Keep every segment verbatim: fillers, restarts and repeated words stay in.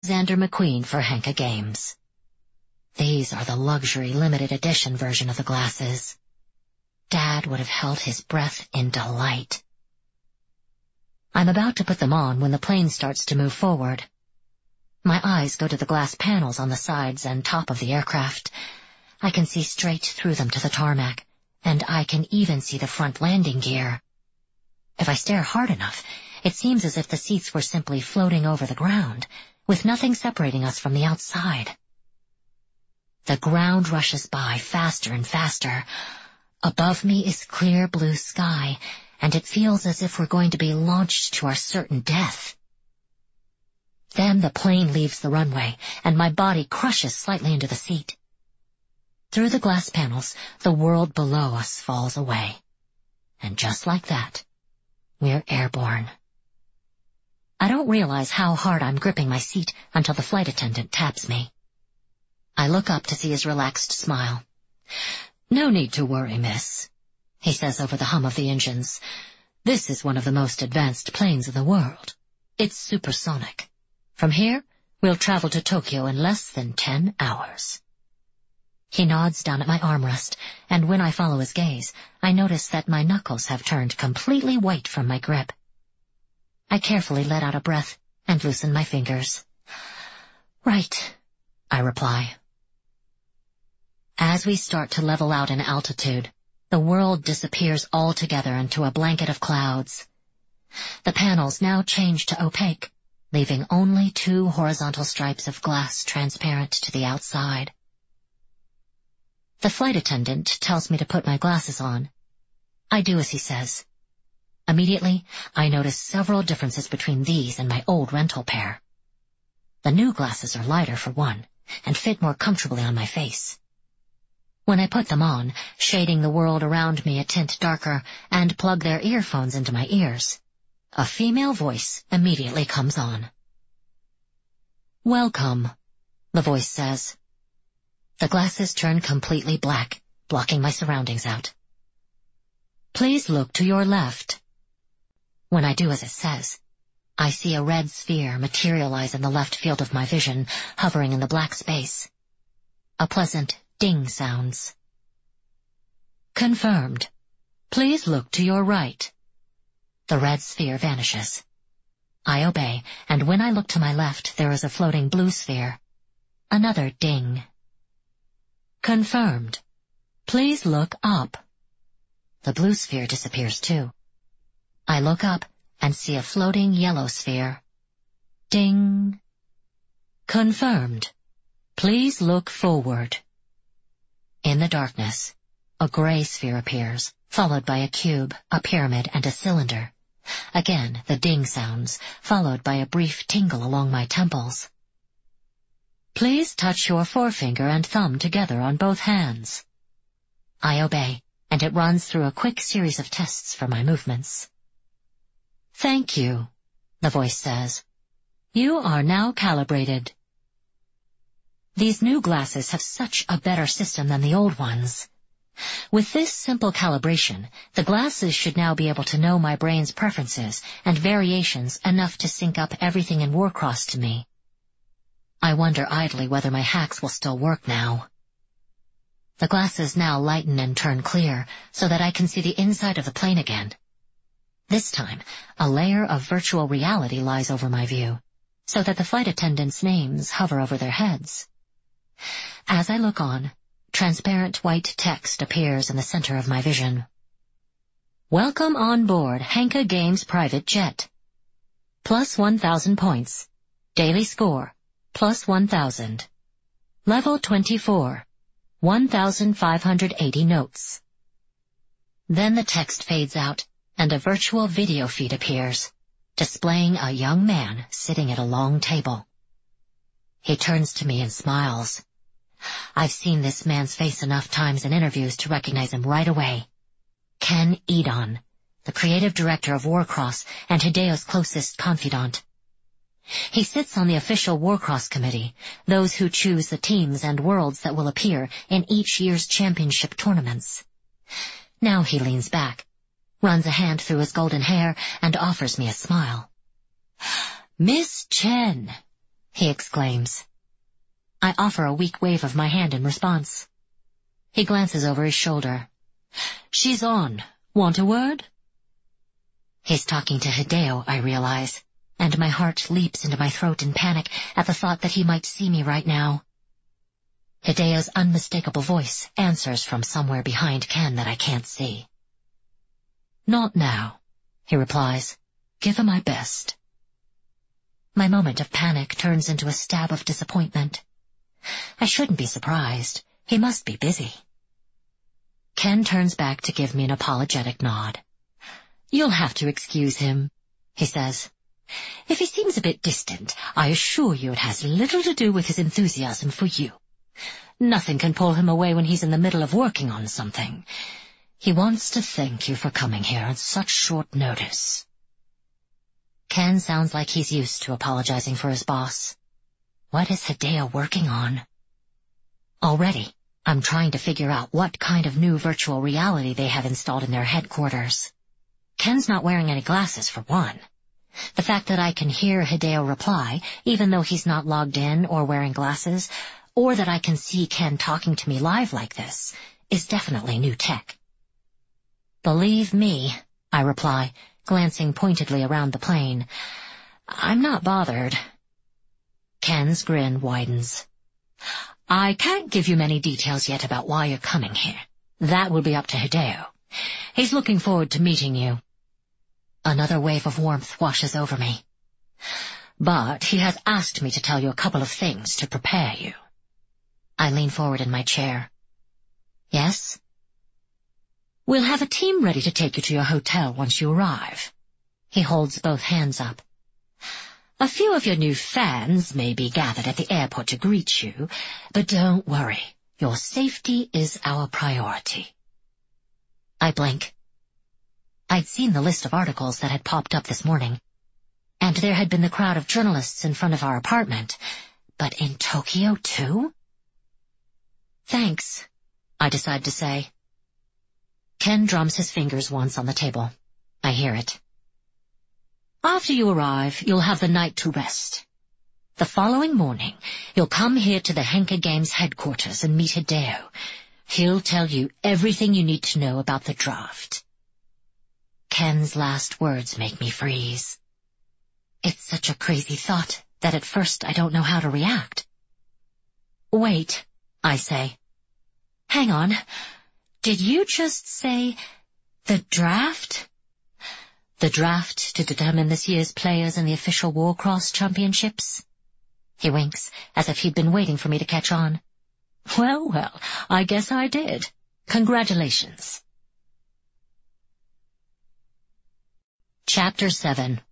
Alexander McQueen for Henka Games. These are the luxury limited edition version of the glasses. Dad would have held his breath in delight. I'm about to put them on when the plane starts to move forward. My eyes go to the glass panels on the sides and top of the aircraft. I can see straight through them to the tarmac, and I can even see the front landing gear. If I stare hard enough, it seems as if the seats were simply floating over the ground, with nothing separating us from the outside. The ground rushes by faster and faster. Above me is clear blue sky, and it feels as if we're going to be launched to our certain death. Then the plane leaves the runway, and my body crushes slightly into the seat. Through the glass panels, the world below us falls away. And just like that, we're airborne. I don't realize how hard I'm gripping my seat until the flight attendant taps me. I look up to see his relaxed smile. "No need to worry, miss," he says over the hum of the engines. "This is one of the most advanced planes in the world. It's supersonic. From here, we'll travel to Tokyo in less than ten hours. He nods down at my armrest, and when I follow his gaze, I notice that my knuckles have turned completely white from my grip. I carefully let out a breath and loosen my fingers. "Right," I reply. As we start to level out in altitude, the world disappears altogether into a blanket of clouds. The panels now change to opaque, leaving only two horizontal stripes of glass transparent to the outside. The flight attendant tells me to put my glasses on. I do as he says. Immediately, I notice several differences between these and my old rental pair. The new glasses are lighter for one, and fit more comfortably on my face. When I put them on, shading the world around me a tint darker, and plug their earphones into my ears, a female voice immediately comes on. "Welcome," the voice says. The glasses turn completely black, blocking my surroundings out. "Please look to your left." When I do as it says, I see a red sphere materialize in the left field of my vision, hovering in the black space. A pleasant ding sounds. "Confirmed. Please look to your right." The red sphere vanishes. I obey, and when I look to my left, there is a floating blue sphere. Another ding. "Confirmed. Please look up." The blue sphere disappears too. I look up and see a floating yellow sphere. Ding. "Confirmed. Please look forward." In the darkness, a gray sphere appears, followed by a cube, a pyramid, and a cylinder. Again, the ding sounds, followed by a brief tingle along my temples. "Please touch your forefinger and thumb together on both hands." I obey, and it runs through a quick series of tests for my movements. "Thank you," the voice says. "You are now calibrated." These new glasses have such a better system than the old ones. With this simple calibration, the glasses should now be able to know my brain's preferences and variations enough to sync up everything in Warcross to me. I wonder idly whether my hacks will still work now. The glasses now lighten and turn clear so that I can see the inside of the plane again. This time, a layer of virtual reality lies over my view, so that the flight attendants' names hover over their heads. As I look on, transparent white text appears in the center of my vision. "Welcome on board Henka Games private jet. Plus one thousand points. Daily score, plus one thousand. Level twenty-four, one thousand five hundred eighty notes." Then the text fades out, and a virtual video feed appears, displaying a young man sitting at a long table. He turns to me and smiles. I've seen this man's face enough times in interviews to recognize him right away. Ken Edon, the creative director of Warcross and Hideo's closest confidant. He sits on the official Warcross committee, those who choose the teams and worlds that will appear in each year's championship tournaments. Now he leans back, runs a hand through his golden hair, and offers me a smile. "Miss Chen," he exclaims. I offer a weak wave of my hand in response. He glances over his shoulder. She's on. Want a word? He's talking to Hideo, I realize, and my heart leaps into my throat in panic at the thought that he might see me right now. Hideo's unmistakable voice answers from somewhere behind Ken that I can't see. Not now, he replies. Give her my best. My moment of panic turns into a stab of disappointment. I shouldn't be surprised. He must be busy. Ken turns back to give me an apologetic nod. You'll have to excuse him, he says. If he seems a bit distant, I assure you it has little to do with his enthusiasm for you. Nothing can pull him away when he's in the middle of working on something. He wants to thank you for coming here on such short notice. Ken sounds like he's used to apologizing for his boss. What is Hideo working on? Already, I'm trying to figure out what kind of new virtual reality they have installed in their headquarters. Ken's not wearing any glasses, for one. The fact that I can hear Hideo reply, even though he's not logged in or wearing glasses, or that I can see Ken talking to me live like this, is definitely new tech. Believe me, I reply, glancing pointedly around the plane. I'm not bothered. Ken's grin widens. I can't give you many details yet about why you're coming here. That will be up to Hideo. He's looking forward to meeting you. Another wave of warmth washes over me. But he has asked me to tell you a couple of things to prepare you. I lean forward in my chair. Yes? We'll have a team ready to take you to your hotel once you arrive. He holds both hands up. A few of your new fans may be gathered at the airport to greet you, but don't worry. Your safety is our priority. I blink. I'd seen the list of articles that had popped up this morning, and there had been the crowd of journalists in front of our apartment. But in Tokyo, too? Thanks, I decide to say. Ken drums his fingers once on the table. I hear it. After you arrive, you'll have the night to rest. The following morning, you'll come here to the Henka Games headquarters and meet Hideo. He'll tell you everything you need to know about the draft. Ken's last words make me freeze. It's such a crazy thought that at first I don't know how to react. Wait, I say. Hang on. Did you just say the draft? The draft to determine this year's players in the official Warcross Championships? He winks, as if he'd been waiting for me to catch on. Well, well, I guess I did. Congratulations. Chapter seven.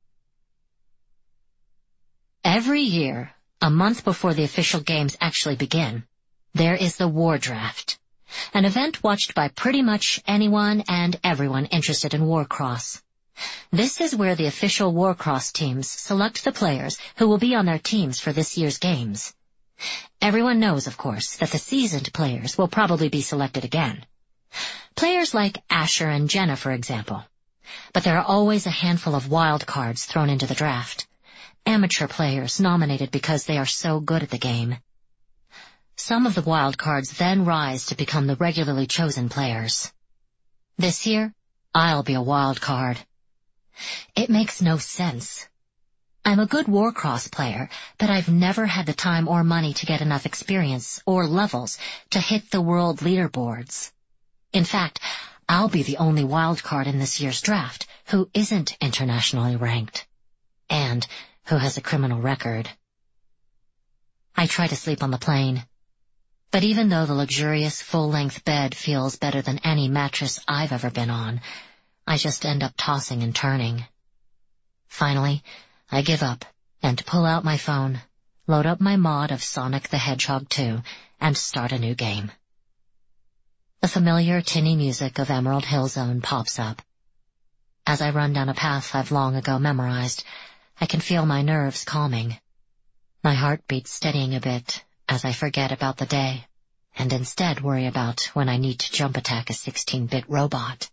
Every year, a month before the official games actually begin, there is the War Draft, an event watched by pretty much anyone and everyone interested in Warcross. This is where the official Warcross teams select the players who will be on their teams for this year's games. Everyone knows, of course, that the seasoned players will probably be selected again. Players like Asher and Jenna, for example. But there are always a handful of wild cards thrown into the draft. Amateur players nominated because they are so good at the game. Some of the wild cards then rise to become the regularly chosen players. This year, I'll be a wild card. It makes no sense. I'm a good Warcross player, but I've never had the time or money to get enough experience or levels to hit the world leaderboards. In fact, I'll be the only wild card in this year's draft who isn't internationally ranked, and who has a criminal record. I try to sleep on the plane, but even though the luxurious full-length bed feels better than any mattress I've ever been on, I just end up tossing and turning. Finally, I give up and pull out my phone, load up my mod of Sonic the Hedgehog two, and start a new game. The familiar tinny music of Emerald Hill Zone pops up. As I run down a path I've long ago memorized, I can feel my nerves calming. My heartbeat steadying a bit as I forget about the day, and instead worry about when I need to jump attack a sixteen-bit robot.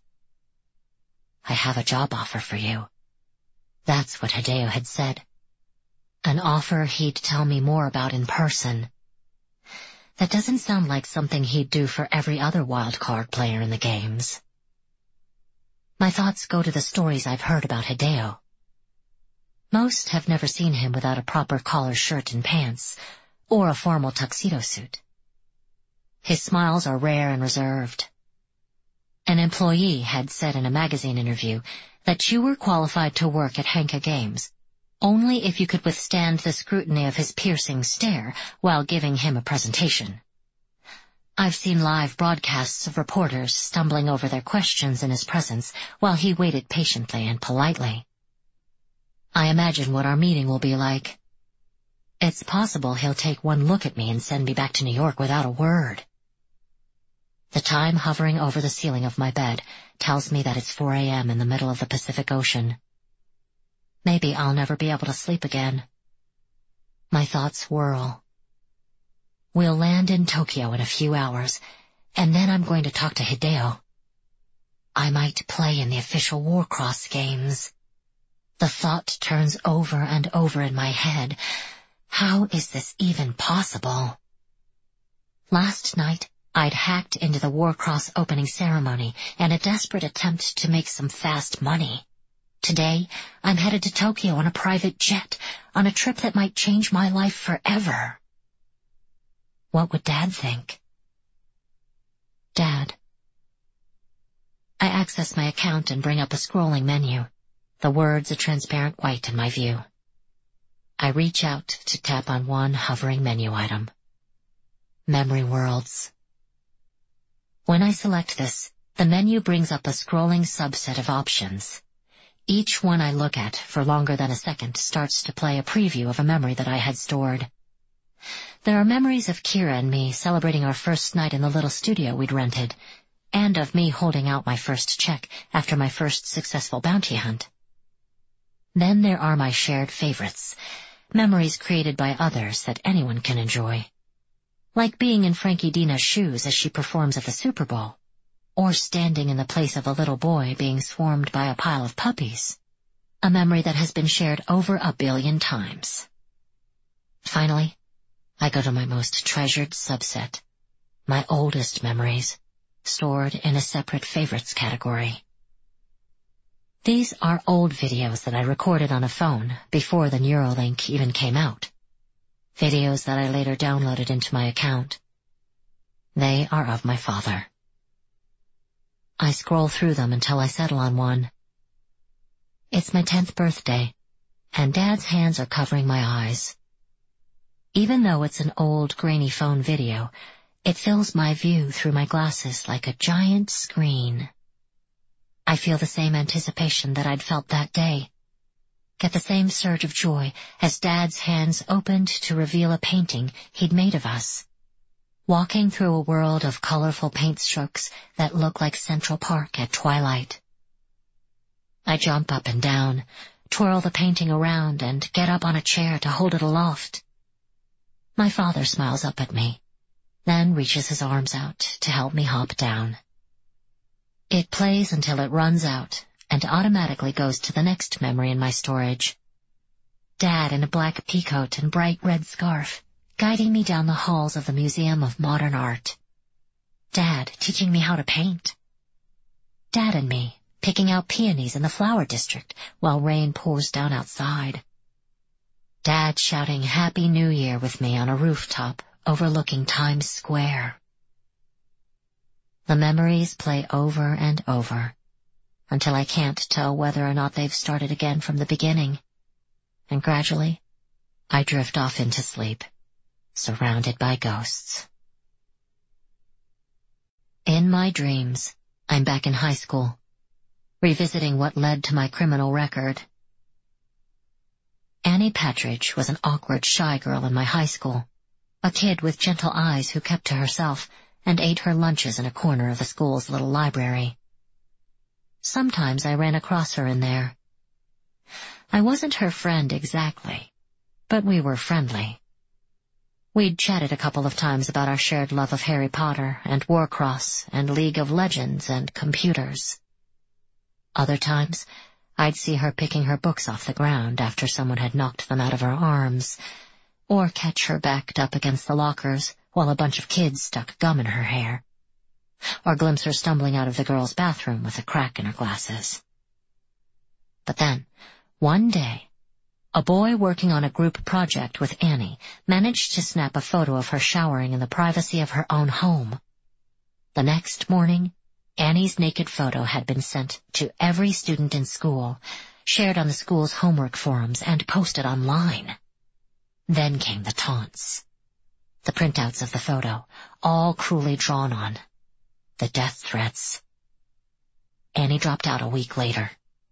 I have a job offer for you. That's what Hideo had said. An offer he'd tell me more about in person. That doesn't sound like something he'd do for every other wildcard player in the games. My thoughts go to the stories I've heard about Hideo. Most have never seen him without a proper collared shirt and pants, or a formal tuxedo suit. His smiles are rare and reserved. An employee had said in a magazine interview that you were qualified to work at Henka Games only if you could withstand the scrutiny of his piercing stare while giving him a presentation. I've seen live broadcasts of reporters stumbling over their questions in his presence while he waited patiently and politely. I imagine what our meeting will be like. It's possible he'll take one look at me and send me back to New York without a word. The time hovering over the ceiling of my bed tells me that it's four a m in the middle of the Pacific Ocean. Maybe I'll never be able to sleep again. My thoughts whirl. We'll land in Tokyo in a few hours, and then I'm going to talk to Hideo. I might play in the official Warcross games. The thought turns over and over in my head. How is this even possible? Last night, I'd hacked into the Warcross opening ceremony in a desperate attempt to make some fast money. Today, I'm headed to Tokyo on a private jet, on a trip that might change my life forever. What would Dad think? Dad. I access my account and bring up a scrolling menu, the words a transparent white in my view. I reach out to tap on one hovering menu item. Memory Worlds. When I select this, the menu brings up a scrolling subset of options. Each one I look at for longer than a second starts to play a preview of a memory that I had stored. There are memories of Kira and me celebrating our first night in the little studio we'd rented, and of me holding out my first check after my first successful bounty hunt. Then there are my shared favorites, memories created by others that anyone can enjoy. Like being in Frankie Dina's shoes as she performs at the Super Bowl, or standing in the place of a little boy being swarmed by a pile of puppies, a memory that has been shared over a billion times. Finally, I go to my most treasured subset, my oldest memories, stored in a separate favorites category. These are old videos that I recorded on a phone before the Neuralink even came out. Videos that I later downloaded into my account. They are of my father. I scroll through them until I settle on one. It's my tenth birthday, and Dad's hands are covering my eyes. Even though it's an old, grainy phone video, it fills my view through my glasses like a giant screen. I feel the same anticipation that I'd felt that day. Get the same surge of joy as Dad's hands opened to reveal a painting he'd made of us. Walking through a world of colorful paint strokes that look like Central Park at twilight. I jump up and down, twirl the painting around, and get up on a chair to hold it aloft. My father smiles up at me, then reaches his arms out to help me hop down. It plays until it runs out and automatically goes to the next memory in my storage. Dad in a black peacoat and bright red scarf, guiding me down the halls of the Museum of Modern Art. Dad teaching me how to paint. Dad and me picking out peonies in the flower district while rain pours down outside. Dad shouting Happy New Year with me on a rooftop overlooking Times Square. The memories play over and over until I can't tell whether or not they've started again from the beginning, and gradually I drift off into sleep, surrounded by ghosts. In my dreams, I'm back in high school, revisiting what led to my criminal record. Annie Patridge was an awkward, shy girl in my high school, a kid with gentle eyes who kept to herself and ate her lunches in a corner of the school's little library. Sometimes I ran across her in there. I wasn't her friend exactly, but we were friendly. We'd chatted a couple of times about our shared love of Harry Potter and Warcross and League of Legends and computers. Other times, I'd see her picking her books off the ground after someone had knocked them out of her arms, or catch her backed up against the lockers while a bunch of kids stuck gum in her hair, or glimpse her stumbling out of the girls' bathroom with a crack in her glasses. But then, one day, a boy working on a group project with Annie managed to snap a photo of her showering in the privacy of her own home. The next morning, Annie's naked photo had been sent to every student in school, shared on the school's homework forums, and posted online. Then came the taunts. The printouts of the photo, all cruelly drawn on. The death threats. Annie dropped out a week later.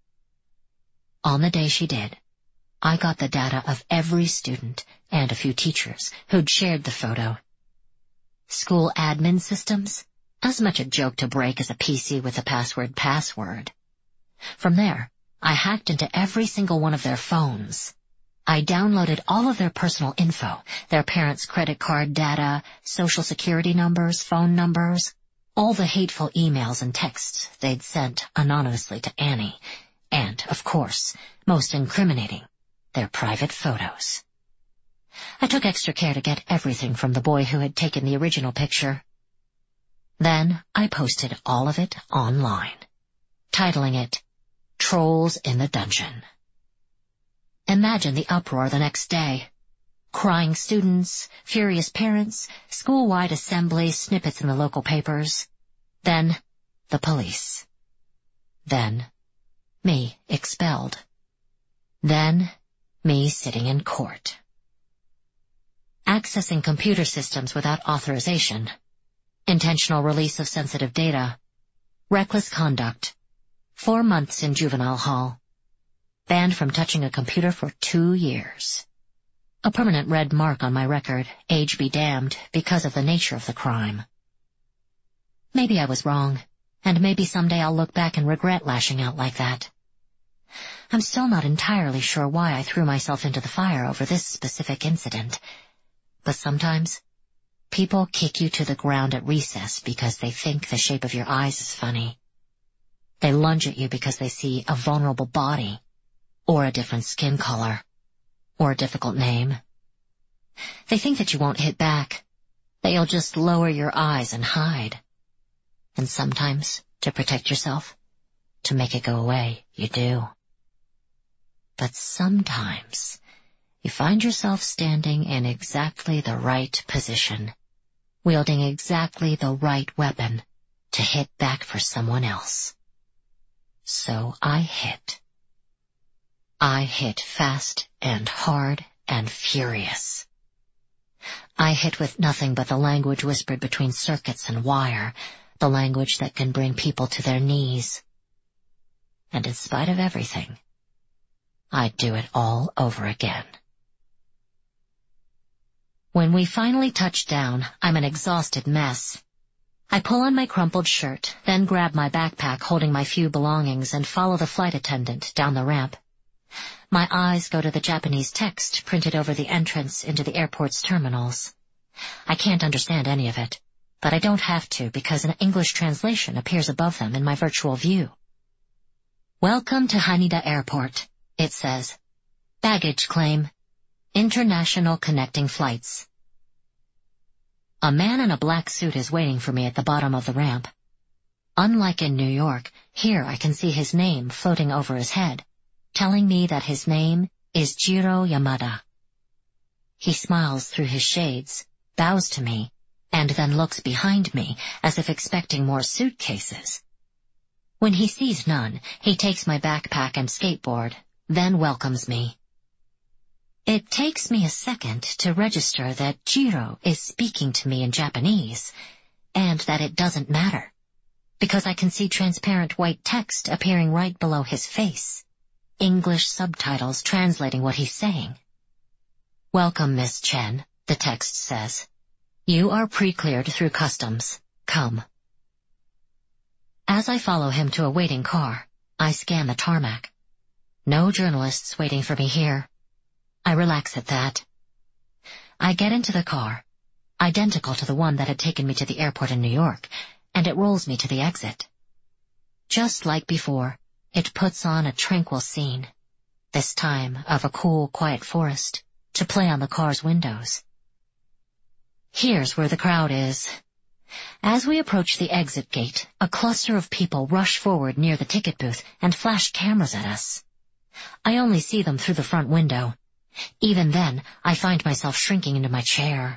On the day she did, I got the data of every student and a few teachers who'd shared the photo. School admin systems? As much a joke to break as a P C with a password password. From there, I hacked into every single one of their phones. I downloaded all of their personal info, their parents' credit card data, social security numbers, phone numbers, all the hateful emails and texts they'd sent anonymously to Annie, and, of course, most incriminating, their private photos. I took extra care to get everything from the boy who had taken the original picture. Then I posted all of it online, titling it, Trolls in the Dungeon. Imagine the uproar the next day. Crying students, furious parents, school-wide assemblies, snippets in the local papers. Then, the police. Then, me expelled. Then, me sitting in court. Accessing computer systems without authorization. Intentional release of sensitive data. Reckless conduct. Four months in juvenile hall. Banned from touching a computer for two years. A permanent red mark on my record, age be damned, because of the nature of the crime. Maybe I was wrong, and maybe someday I'll look back and regret lashing out like that. I'm still not entirely sure why I threw myself into the fire over this specific incident, but sometimes people kick you to the ground at recess because they think the shape of your eyes is funny. They lunge at you because they see a vulnerable body, or a different skin color, or a difficult name. They think that you won't hit back, that you'll just lower your eyes and hide. And sometimes, to protect yourself, to make it go away, you do. But sometimes, you find yourself standing in exactly the right position, wielding exactly the right weapon to hit back for someone else. So I hit. I hit fast and hard and furious. I hit with nothing but the language whispered between circuits and wire, the language that can bring people to their knees. And in spite of everything, I'd do it all over again. When we finally touch down, I'm an exhausted mess. I pull on my crumpled shirt, then grab my backpack holding my few belongings and follow the flight attendant down the ramp. My eyes go to the Japanese text printed over the entrance into the airport's terminals. I can't understand any of it, but I don't have to because an English translation appears above them in my virtual view. Welcome to Haneda Airport, it says. Baggage claim. International connecting flights. A man in a black suit is waiting for me at the bottom of the ramp. Unlike in New York, here I can see his name floating over his head, telling me that his name is Jiro Yamada. He smiles through his shades, bows to me, and then looks behind me as if expecting more suitcases. When he sees none, he takes my backpack and skateboard, then welcomes me. It takes me a second to register that Jiro is speaking to me in Japanese, and that it doesn't matter, because I can see transparent white text appearing right below his face. English subtitles translating what he's saying. Welcome, Miss Chen, the text says. You are pre-cleared through customs. Come. As I follow him to a waiting car, I scan the tarmac. No journalists waiting for me here. I relax at that. I get into the car, identical to the one that had taken me to the airport in New York, and it rolls me to the exit. Just like before, It puts on a tranquil scene, this time of a cool, quiet forest, to play on the car's windows. Here's where the crowd is. As we approach the exit gate, a cluster of people rush forward near the ticket booth and flash cameras at us. I only see them through the front window. Even then, I find myself shrinking into my chair.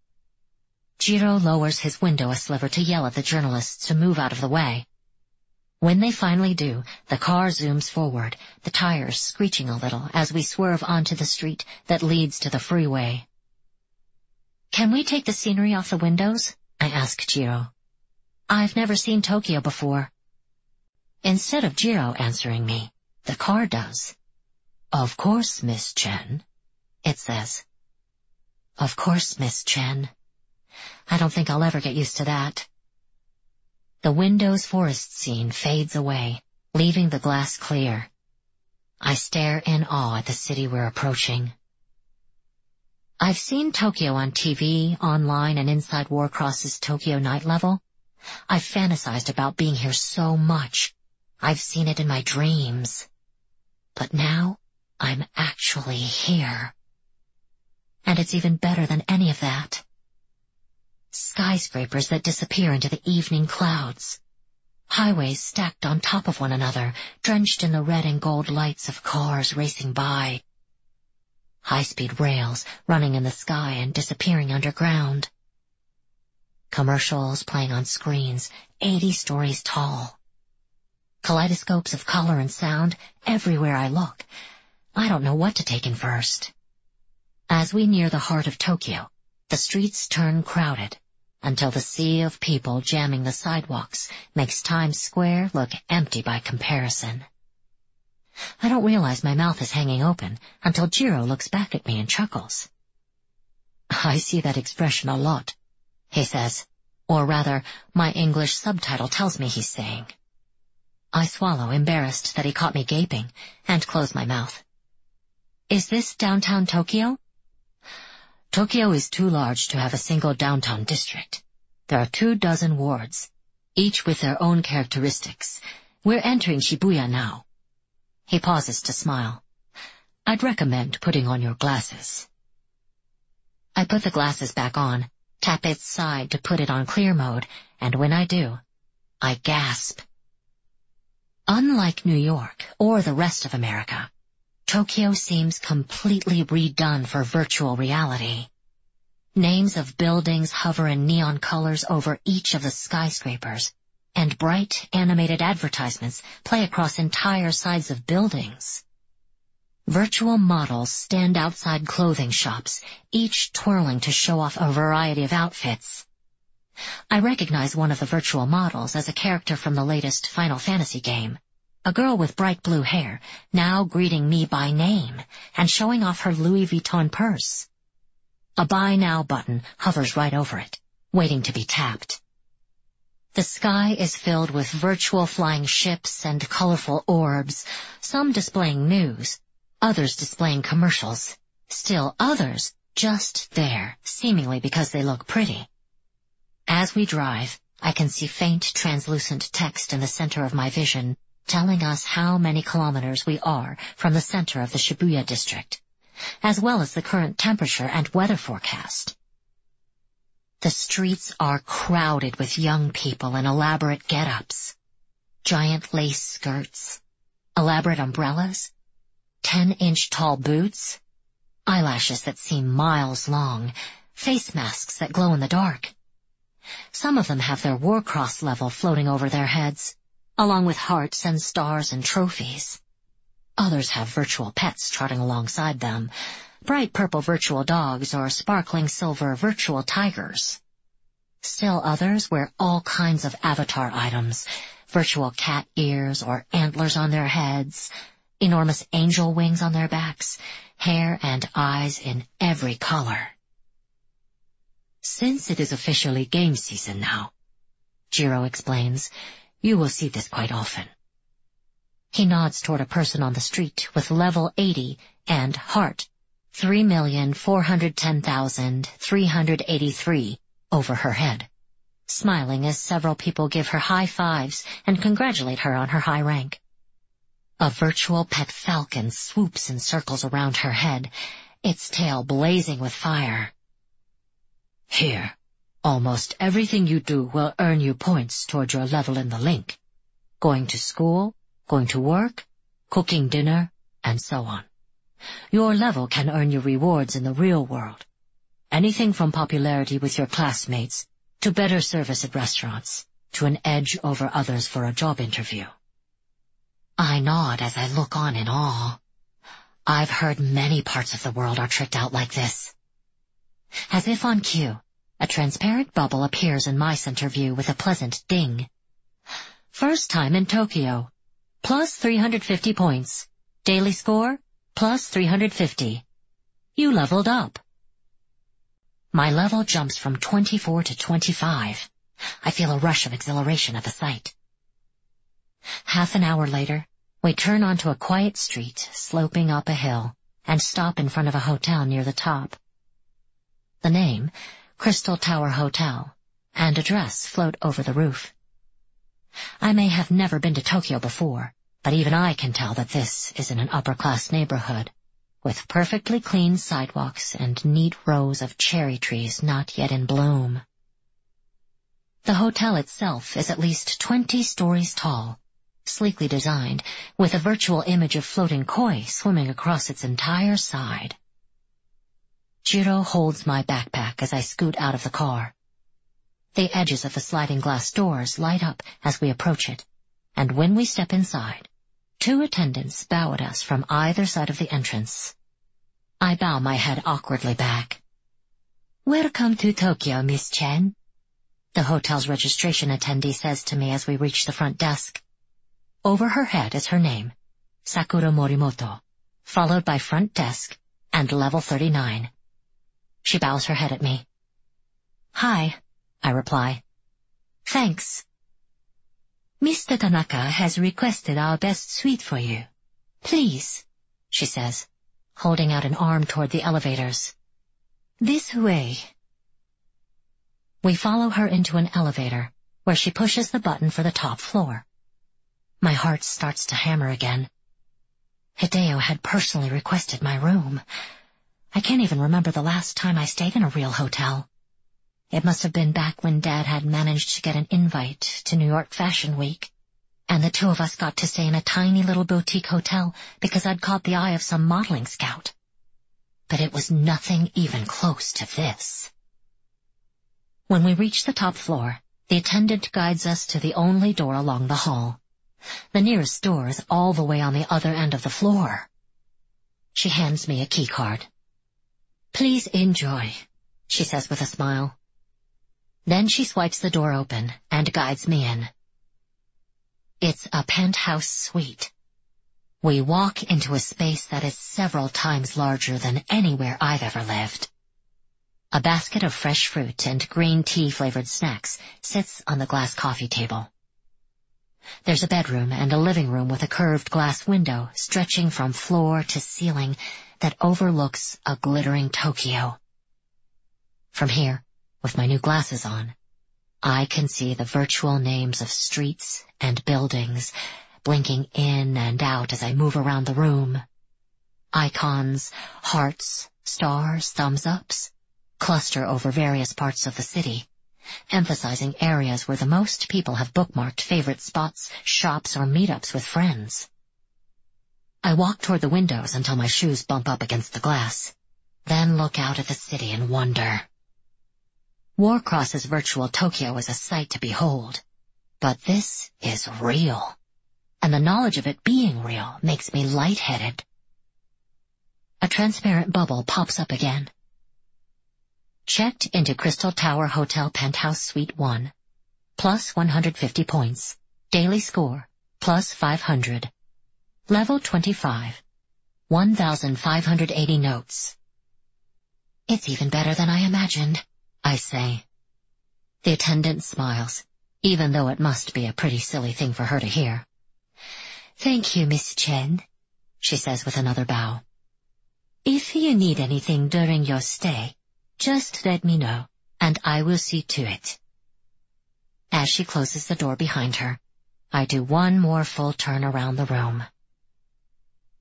Jiro lowers his window a sliver to yell at the journalists to move out of the way. When they finally do, the car zooms forward, the tires screeching a little as we swerve onto the street that leads to the freeway. "Can we take the scenery off the windows?" I ask Jiro. "I've never seen Tokyo before." Instead of Jiro answering me, the car does. "Of course, Miss Chen," it says. Of course, Miss Chen. I don't think I'll ever get used to that. The window's forest scene fades away, leaving the glass clear. I stare in awe at the city we're approaching. I've seen Tokyo on T V, online, and inside Warcross's Tokyo night level. I've fantasized about being here so much. I've seen it in my dreams. But now, I'm actually here. And it's even better than any of that. Skyscrapers that disappear into the evening clouds. Highways stacked on top of one another, drenched in the red and gold lights of cars racing by. High-speed rails running in the sky and disappearing underground. Commercials playing on screens eighty stories tall. Kaleidoscopes of color and sound everywhere I look. I don't know what to take in first. As we near the heart of Tokyo, the streets turn crowded, until the sea of people jamming the sidewalks makes Times Square look empty by comparison. I don't realize my mouth is hanging open until Jiro looks back at me and chuckles. I see that expression a lot, he says, or rather, my English subtitle tells me he's saying. I swallow, embarrassed that he caught me gaping, and close my mouth. Is this downtown Tokyo? Tokyo is too large to have a single downtown district. There are two dozen wards, each with their own characteristics. We're entering Shibuya now. He pauses to smile. I'd recommend putting on your glasses. I put the glasses back on, tap its side to put it on clear mode, and when I do, I gasp. Unlike New York or the rest of America, Tokyo seems completely redone for virtual reality. Names of buildings hover in neon colors over each of the skyscrapers, and bright animated advertisements play across entire sides of buildings. Virtual models stand outside clothing shops, each twirling to show off a variety of outfits. I recognize one of the virtual models as a character from the latest Final Fantasy game, a girl with bright blue hair, now greeting me by name and showing off her Louis Vuitton purse. A Buy Now button hovers right over it, waiting to be tapped. The sky is filled with virtual flying ships and colorful orbs, some displaying news, others displaying commercials, still others just there, seemingly because they look pretty. As we drive, I can see faint translucent text in the center of my vision, telling us how many kilometers we are from the center of the Shibuya district, as well as the current temperature and weather forecast. The streets are crowded with young people in elaborate get-ups, giant lace skirts, elaborate umbrellas, ten-inch tall boots, eyelashes that seem miles long, face masks that glow in the dark. Some of them have their Warcross level floating over their heads, along with hearts and stars and trophies. Others have virtual pets trotting alongside them, bright purple virtual dogs or sparkling silver virtual tigers. Still others wear all kinds of avatar items, virtual cat ears or antlers on their heads, enormous angel wings on their backs, hair and eyes in every color. Since it is officially game season now, Jiro explains, you will see this quite often. He nods toward a person on the street with level eighty and heart three million four hundred ten thousand three hundred eighty-three over her head, smiling as several people give her high fives and congratulate her on her high rank. A virtual pet falcon swoops in circles around her head, its tail blazing with fire. Here, almost everything you do will earn you points toward your level in the link. Going to school, going to work, cooking dinner, and so on. Your level can earn you rewards in the real world. Anything from popularity with your classmates, to better service at restaurants, to an edge over others for a job interview. I nod as I look on in awe. I've heard many parts of the world are tricked out like this. As if on cue, a transparent bubble appears in my center view with a pleasant ding. First time in Tokyo. Plus three hundred fifty points. Daily score, plus three hundred fifty. You leveled up. My level jumps from twenty-four to twenty-five. I feel a rush of exhilaration at the sight. Half an hour later, we turn onto a quiet street sloping up a hill and stop in front of a hotel near the top. The name, Crystal Tower Hotel, and address float over the roof. I may have never been to Tokyo before, but even I can tell that this is in an upper-class neighborhood, with perfectly clean sidewalks and neat rows of cherry trees not yet in bloom. The hotel itself is at least twenty stories tall, sleekly designed, with a virtual image of floating koi swimming across its entire side. Jiro holds my backpack as I scoot out of the car. The edges of the sliding glass doors light up as we approach it, and when we step inside, two attendants bow at us from either side of the entrance. I bow my head awkwardly back. "Welcome to Tokyo, Miss Chen," the hotel's registration attendee says to me as we reach the front desk. Over her head is her name, Sakura Morimoto, followed by front desk and level thirty-nine. She bows her head at me. "Hi," I reply. "Thanks." "Mister Tanaka has requested our best suite for you. Please," she says, holding out an arm toward the elevators. "This way." We follow her into an elevator, where she pushes the button for the top floor. My heart starts to hammer again. Hideo had personally requested my room. I can't even remember the last time I stayed in a real hotel. It must have been back when Dad had managed to get an invite to New York Fashion Week, and the two of us got to stay in a tiny little boutique hotel because I'd caught the eye of some modeling scout. But it was nothing even close to this. When we reach the top floor, the attendant guides us to the only door along the hall. The nearest door is all the way on the other end of the floor. She hands me a key card. "Please enjoy," she says with a smile. Then she swipes the door open and guides me in. It's a penthouse suite. We walk into a space that is several times larger than anywhere I've ever lived. A basket of fresh fruit and green tea-flavored snacks sits on the glass coffee table. There's a bedroom and a living room with a curved glass window stretching from floor to ceiling that overlooks a glittering Tokyo. From here, with my new glasses on, I can see the virtual names of streets and buildings blinking in and out as I move around the room. Icons, hearts, stars, thumbs-ups, cluster over various parts of the city, emphasizing areas where the most people have bookmarked favorite spots, shops, or meetups with friends. I walk toward the windows until my shoes bump up against the glass, then look out at the city in wonder. Warcross's virtual Tokyo is a sight to behold, but this is real, and the knowledge of it being real makes me lightheaded. A transparent bubble pops up again. Checked into Crystal Tower Hotel Penthouse Suite one. Plus one hundred fifty points. Daily score, plus five hundred. Level twenty-five. one thousand five hundred eighty notes. It's even better than I imagined, I say. The attendant smiles, even though it must be a pretty silly thing for her to hear. "Thank you, Miss Chen," she says with another bow. "If you need anything during your stay, just let me know, and I will see to it." As she closes the door behind her, I do one more full turn around the room.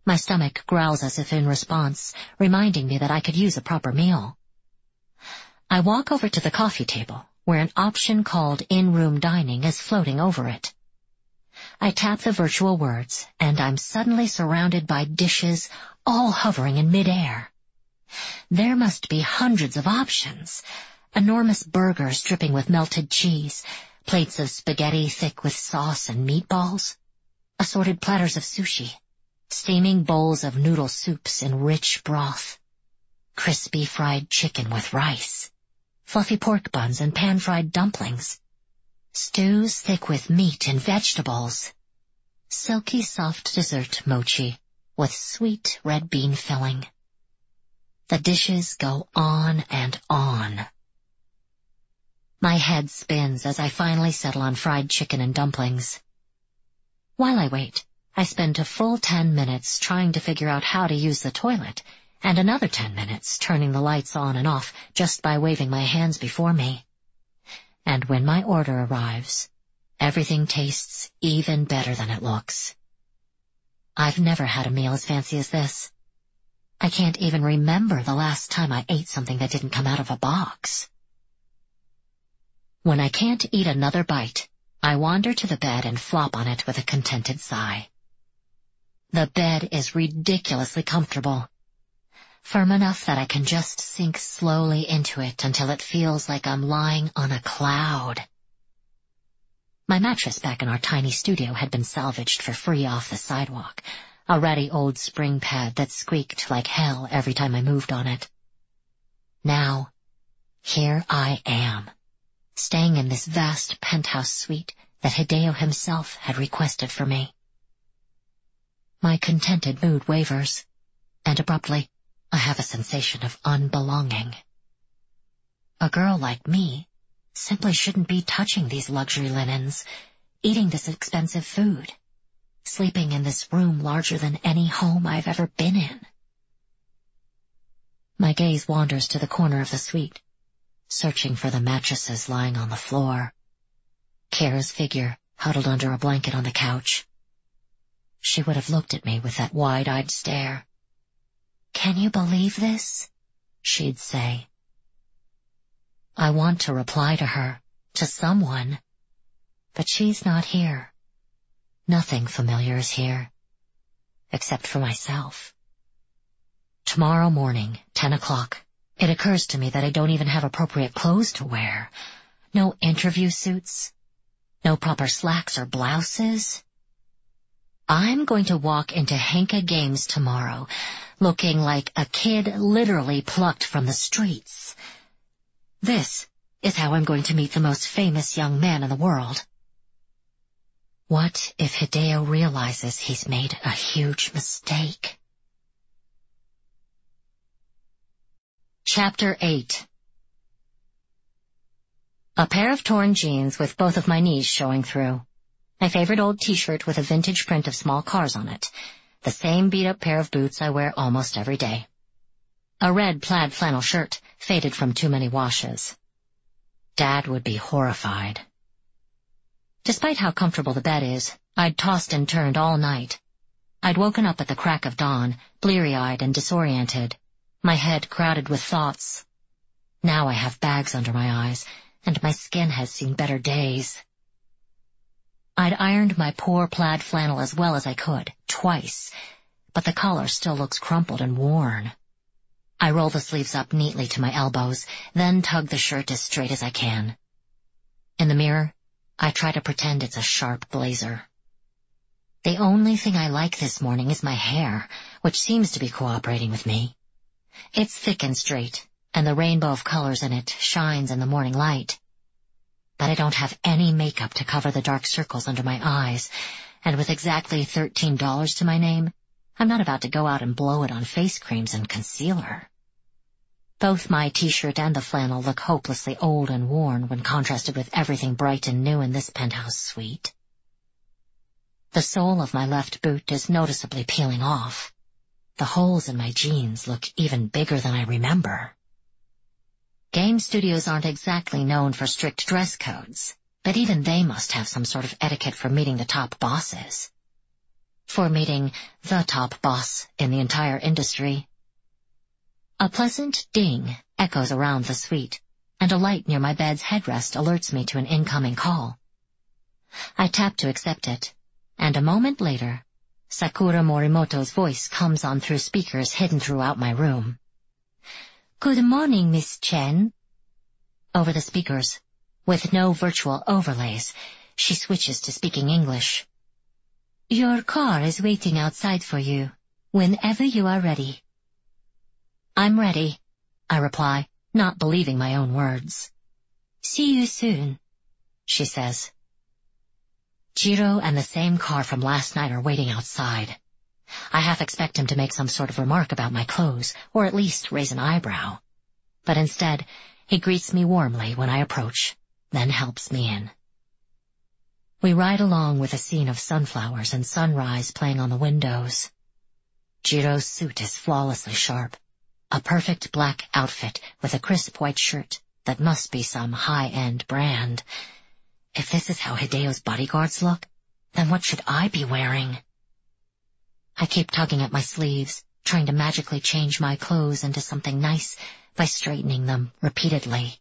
My stomach growls as if in response, reminding me that I could use a proper meal. I walk over to the coffee table, where an option called in-room dining is floating over it. I tap the virtual words, and I'm suddenly surrounded by dishes, all hovering in midair. There must be hundreds of options. Enormous burgers dripping with melted cheese, plates of spaghetti thick with sauce and meatballs, assorted platters of sushi, steaming bowls of noodle soups in rich broth, crispy fried chicken with rice, fluffy pork buns and pan-fried dumplings, stews thick with meat and vegetables, silky soft dessert mochi with sweet red bean filling. The dishes go on and on. My head spins as I finally settle on fried chicken and dumplings. While I wait, I spend a full ten minutes trying to figure out how to use the toilet, and another ten minutes turning the lights on and off just by waving my hands before me. And when my order arrives, everything tastes even better than it looks. I've never had a meal as fancy as this. I can't even remember the last time I ate something that didn't come out of a box. When I can't eat another bite, I wander to the bed and flop on it with a contented sigh. The bed is ridiculously comfortable, firm enough that I can just sink slowly into it until it feels like I'm lying on a cloud. My mattress back in our tiny studio had been salvaged for free off the sidewalk, a ratty old spring pad that squeaked like hell every time I moved on it. Now, here I am, staying in this vast penthouse suite that Hideo himself had requested for me. My contented mood wavers, and abruptly, I have a sensation of unbelonging. A girl like me simply shouldn't be touching these luxury linens, eating this expensive food, sleeping in this room larger than any home I've ever been in. My gaze wanders to the corner of the suite, searching for the mattresses lying on the floor. Kara's figure huddled under a blanket on the couch. She would have looked at me with that wide-eyed stare. "Can you believe this?" she'd say. I want to reply to her, to someone, but she's not here. Nothing familiar is here, except for myself. Tomorrow morning, ten o'clock, it occurs to me that I don't even have appropriate clothes to wear. No interview suits, no proper slacks or blouses. I'm going to walk into Henka Games tomorrow, looking like a kid literally plucked from the streets. This is how I'm going to meet the most famous young man in the world. What if Hideo realizes he's made a huge mistake? Chapter eight. A pair of torn jeans with both of my knees showing through. My favorite old t-shirt with a vintage print of small cars on it. The same beat-up pair of boots I wear almost every day. A red plaid flannel shirt, faded from too many washes. Dad would be horrified. Despite how comfortable the bed is, I'd tossed and turned all night. I'd woken up at the crack of dawn, bleary-eyed and disoriented, my head crowded with thoughts. Now I have bags under my eyes, and my skin has seen better days. I'd ironed my poor plaid flannel as well as I could, twice, but the collar still looks crumpled and worn. I roll the sleeves up neatly to my elbows, then tug the shirt as straight as I can. In the mirror, I try to pretend it's a sharp blazer. The only thing I like this morning is my hair, which seems to be cooperating with me. It's thick and straight, and the rainbow of colors in it shines in the morning light. But I don't have any makeup to cover the dark circles under my eyes, and with exactly thirteen dollars to my name, I'm not about to go out and blow it on face creams and concealer. Both my t-shirt and the flannel look hopelessly old and worn when contrasted with everything bright and new in this penthouse suite. The sole of my left boot is noticeably peeling off. The holes in my jeans look even bigger than I remember. Game studios aren't exactly known for strict dress codes, but even they must have some sort of etiquette for meeting the top bosses. for meeting the top boss in the entire industry. A pleasant ding echoes around the suite, and a light near my bed's headrest alerts me to an incoming call. I tap to accept it, and a moment later, Sakura Morimoto's voice comes on through speakers hidden throughout my room. "Good morning, Miss Chen." Over the speakers, with no virtual overlays, she switches to speaking English. "Your car is waiting outside for you, whenever you are ready." "I'm ready," I reply, not believing my own words. "See you soon," she says. Jiro and the same car from last night are waiting outside. I half expect him to make some sort of remark about my clothes, or at least raise an eyebrow. But instead, he greets me warmly when I approach, then helps me in. We ride along with a scene of sunflowers and sunrise playing on the windows. Jiro's suit is flawlessly sharp, a perfect black outfit with a crisp white shirt that must be some high-end brand. If this is how Hideo's bodyguards look, then what should I be wearing? I keep tugging at my sleeves, trying to magically change my clothes into something nice by straightening them repeatedly.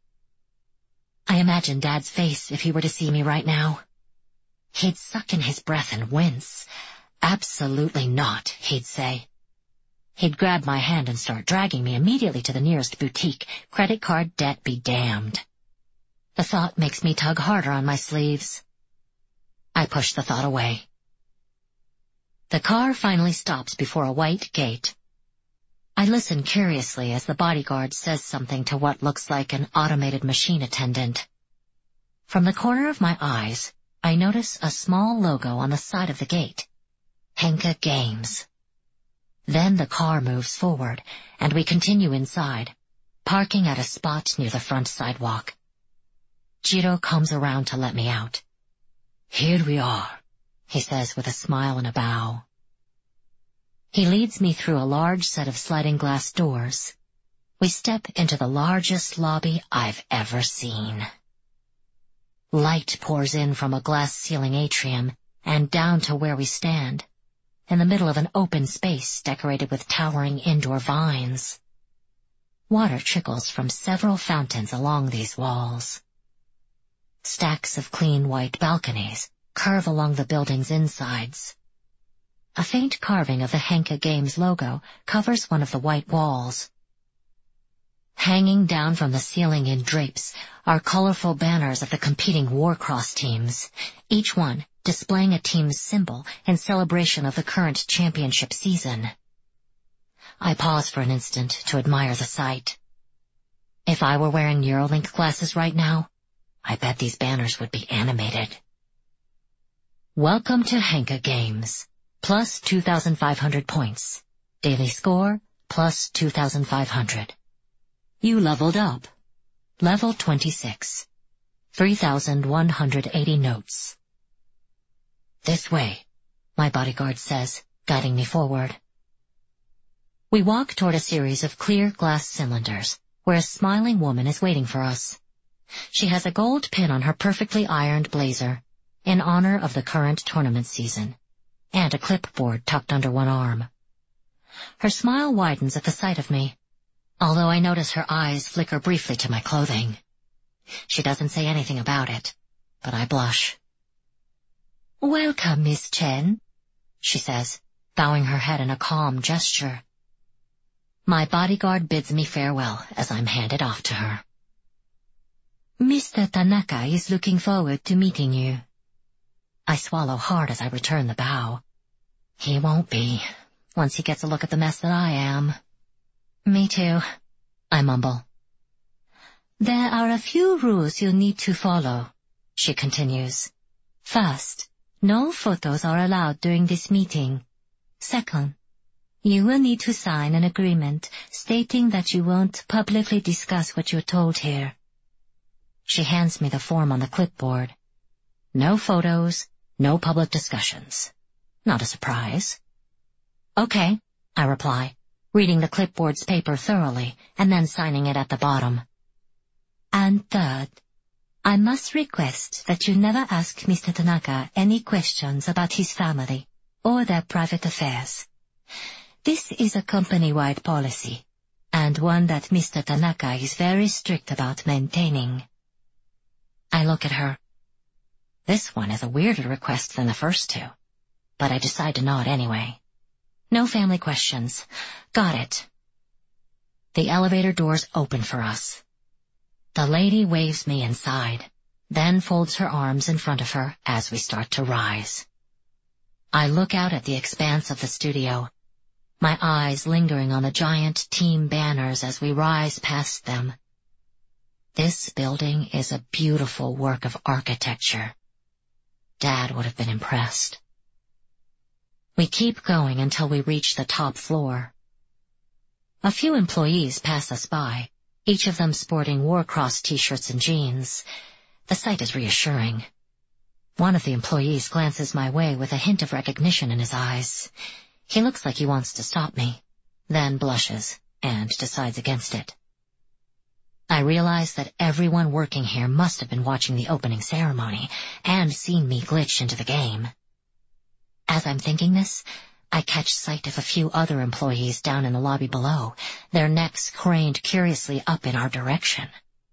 I imagine Dad's face if he were to see me right now. He'd suck in his breath and wince. "Absolutely not," he'd say. He'd grab my hand and start dragging me immediately to the nearest boutique, credit card debt be damned. The thought makes me tug harder on my sleeves. I push the thought away. The car finally stops before a white gate. I listen curiously as the bodyguard says something to what looks like an automated machine attendant. From the corner of my eyes, I notice a small logo on the side of the gate. Henka Games. Then the car moves forward, and we continue inside, parking at a spot near the front sidewalk. Jiro comes around to let me out. "Here we are," he says with a smile and a bow. He leads me through a large set of sliding glass doors. We step into the largest lobby I've ever seen. Light pours in from a glass-ceiling atrium and down to where we stand, in the middle of an open space decorated with towering indoor vines. Water trickles from several fountains along these walls. Stacks of clean white balconies curve along the building's insides. A faint carving of the Henka Games logo covers one of the white walls. Hanging down from the ceiling in drapes are colorful banners of the competing Warcross teams, each one displaying a team's symbol in celebration of the current championship season. I pause for an instant to admire the sight. If I were wearing Neuralink glasses right now, I bet these banners would be animated. "Welcome to Henka Games. Plus two thousand five hundred points. Daily score, plus two thousand five hundred. You leveled up. Level twenty-six. three thousand one hundred eighty notes." "This way," my bodyguard says, guiding me forward. We walk toward a series of clear glass cylinders, where a smiling woman is waiting for us. She has a gold pin on her perfectly ironed blazer, in honor of the current tournament season, and a clipboard tucked under one arm. Her smile widens at the sight of me, although I notice her eyes flicker briefly to my clothing. She doesn't say anything about it, but I blush. "Welcome, Miss Chen," she says, bowing her head in a calm gesture. My bodyguard bids me farewell as I'm handed off to her. "Mister Tanaka is looking forward to meeting you." I swallow hard as I return the bow. He won't be, once he gets a look at the mess that I am. "Me too," I mumble. "There are a few rules you'll need to follow," she continues. "First, no photos are allowed during this meeting. Second, you will need to sign an agreement stating that you won't publicly discuss what you're told here." She hands me the form on the clipboard. No photos, no public discussions. Not a surprise. "Okay," I reply, reading the clipboard's paper thoroughly and then signing it at the bottom. "And third, I must request that you never ask Mister Tanaka any questions about his family or their private affairs. This is a company-wide policy, and one that Mister Tanaka is very strict about maintaining. I look at her. This one is a weirder request than the first two, but I decide to nod anyway. No family questions. Got it. The elevator doors open for us. The lady waves me inside, then folds her arms in front of her as we start to rise. I look out at the expanse of the studio, my eyes lingering on the giant team banners as we rise past them. This building is a beautiful work of architecture. Dad would have been impressed. We keep going until we reach the top floor. A few employees pass us by, each of them sporting Warcross t-shirts and jeans. The sight is reassuring. One of the employees glances my way with a hint of recognition in his eyes. He looks like he wants to stop me, then blushes and decides against it. I realize that everyone working here must have been watching the opening ceremony and seen me glitch into the game. As I'm thinking this, I catch sight of a few other employees down in the lobby below, their necks craned curiously up in our direction.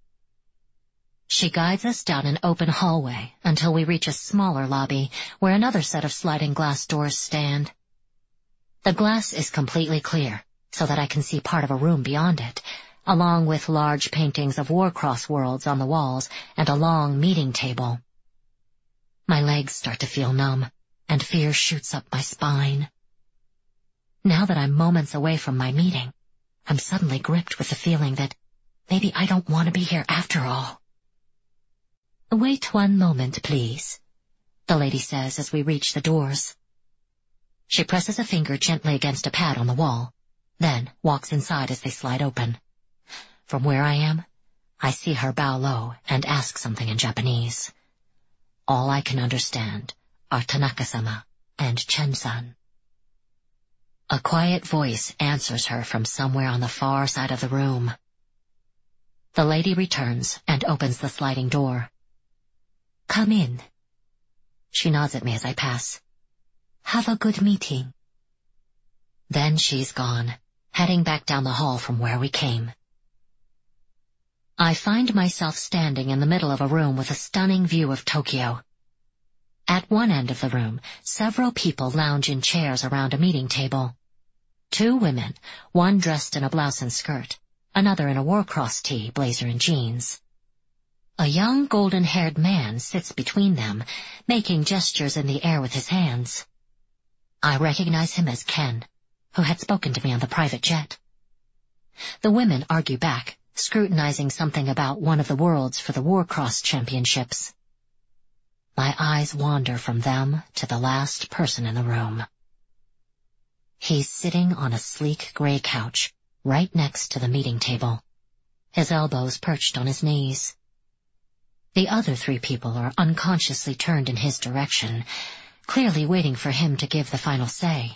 She guides us down an open hallway until we reach a smaller lobby where another set of sliding glass doors stand. The glass is completely clear, so that I can see part of a room beyond it, along with large paintings of Warcross worlds on the walls and a long meeting table. My legs start to feel numb, and fear shoots up my spine. Now that I'm moments away from my meeting, I'm suddenly gripped with the feeling that maybe I don't want to be here after all. "Wait one moment, please," the lady says as we reach the doors. She presses a finger gently against a pad on the wall, then walks inside as they slide open. From where I am, I see her bow low and ask something in Japanese. All I can understand are Tanaka-sama and Chen-san. A quiet voice answers her from somewhere on the far side of the room. The lady returns and opens the sliding door. "Come in." She nods at me as I pass. "Have a good meeting." Then she's gone, heading back down the hall from where we came. I find myself standing in the middle of a room with a stunning view of Tokyo. At one end of the room, several people lounge in chairs around a meeting table. Two women, one dressed in a blouse and skirt, another in a Warcross tee, blazer and jeans. A young golden-haired man sits between them, making gestures in the air with his hands. I recognize him as Ken, who had spoken to me on the private jet. The women argue back, scrutinizing something about one of the worlds for the Warcross championships. My eyes wander from them to the last person in the room. He's sitting on a sleek gray couch right next to the meeting table, his elbows perched on his knees. The other three people are unconsciously turned in his direction, clearly waiting for him to give the final say.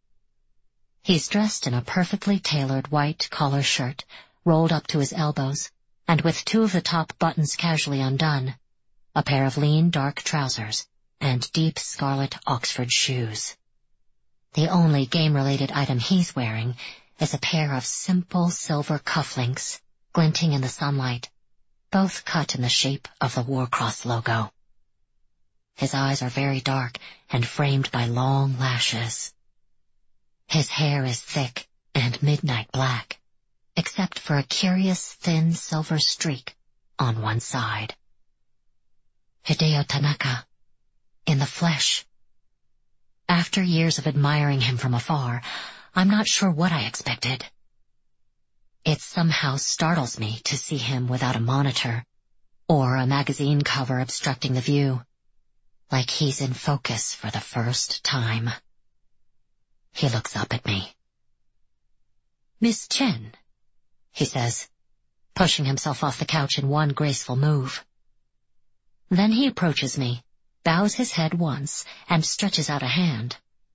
He's dressed in a perfectly tailored white collar shirt, rolled up to his elbows, and with two of the top buttons casually undone, a pair of lean dark trousers, and deep scarlet Oxford shoes. The only game-related item he's wearing is a pair of simple silver cufflinks, glinting in the sunlight, both cut in the shape of the Warcross logo. His eyes are very dark and framed by long lashes. His hair is thick and midnight black, except for a curious thin silver streak on one side. Hideo Tanaka, in the flesh. After years of admiring him from afar, I'm not sure what I expected. It somehow startles me to see him without a monitor, or a magazine cover obstructing the view, like he's in focus for the first time. He looks up at me. "Miss Chen," he says, pushing himself off the couch in one graceful move. Then he approaches me, bows his head once, and stretches out a hand.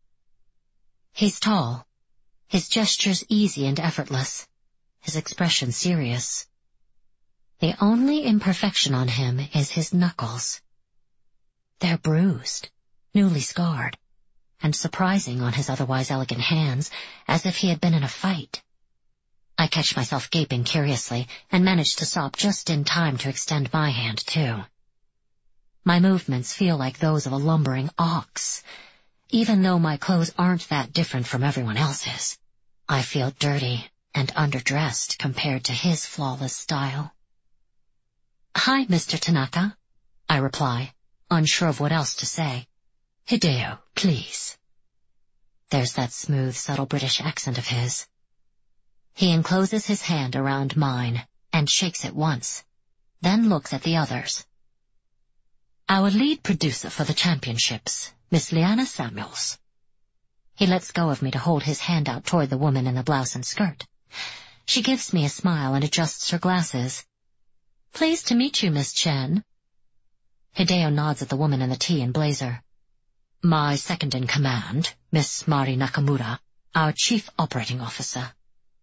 He's tall, his gestures easy and effortless, his expression serious. The only imperfection on him is his knuckles. They're bruised, newly scarred, and surprising on his otherwise elegant hands, as if he had been in a fight. I catch myself gaping curiously and manage to stop just in time to extend my hand, too. My movements feel like those of a lumbering ox. Even though my clothes aren't that different from everyone else's, I feel dirty and underdressed compared to his flawless style. "Hi, Mister Tanaka," I reply, unsure of what else to say. "Hideo, please." There's that smooth, subtle British accent of his. He encloses his hand around mine and shakes it once, then looks at the others. "Our lead producer for the championships, Miss Liana Samuels." He lets go of me to hold his hand out toward the woman in the blouse and skirt. She gives me a smile and adjusts her glasses. "Pleased to meet you, Miss Chen." Hideo nods at the woman in the tee and blazer. "My second-in-command, Miss Mari Nakamura, our chief operating officer."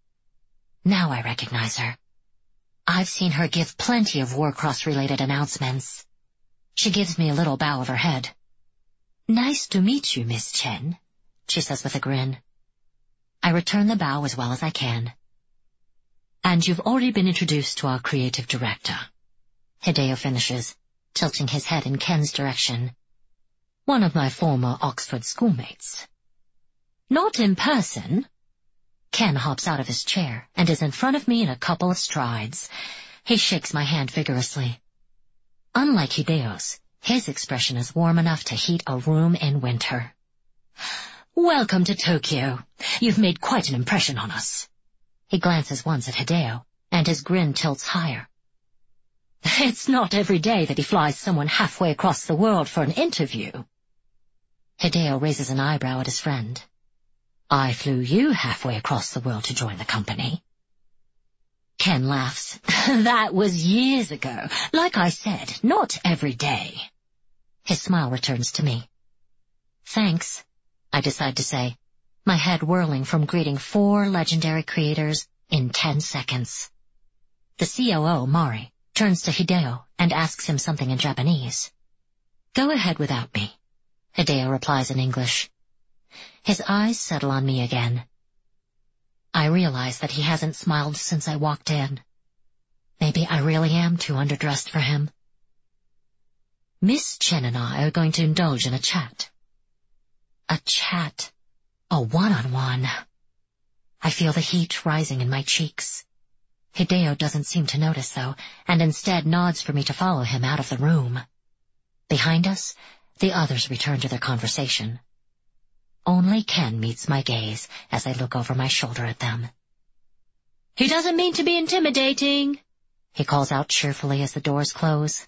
Now I recognize her. I've seen her give plenty of Warcross-related announcements. She gives me a little bow of her head. "Nice to meet you, Miss Chen," she says with a grin. I return the bow as well as I can. "And you've already been introduced to our creative director," Hideo finishes, tilting his head in Ken's direction. "One of my former Oxford schoolmates." "Not in person?" Ken hops out of his chair and is in front of me in a couple of strides. He shakes my hand vigorously. Unlike Hideo's, his expression is warm enough to heat a room in winter. "Welcome to Tokyo. You've made quite an impression on us." He glances once at Hideo, and his grin tilts higher. "It's not every day that he flies someone halfway across the world for an interview." Hideo raises an eyebrow at his friend. "I flew you halfway across the world to join the company." Ken laughs. "That was years ago. Like I said, not every day." His smile returns to me. "Thanks," I decide to say, my head whirling from greeting four legendary creators in ten seconds. The C O O, Mari, turns to Hideo and asks him something in Japanese. "Go ahead without me," Hideo replies in English. His eyes settle on me again. I realize that he hasn't smiled since I walked in. Maybe I really am too underdressed for him. Miss Chen and I are going to indulge in a chat. A chat. A one-on-one. I feel the heat rising in my cheeks. Hideo doesn't seem to notice, though, and instead nods for me to follow him out of the room. Behind us, the others return to their conversation. Only Ken meets my gaze as I look over my shoulder at them. "He doesn't mean to be intimidating," he calls out cheerfully as the doors close.